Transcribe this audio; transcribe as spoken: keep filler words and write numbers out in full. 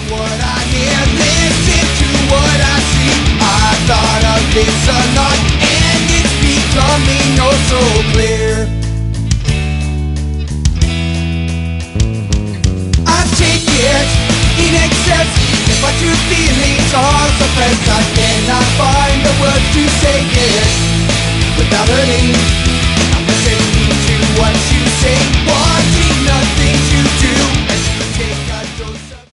what I hear, listen to what I see. I thought of this a lot, and it's becoming oh so clear. I take it in excess, if my true feelings are suppressed, I cannot find the words to say it without hurting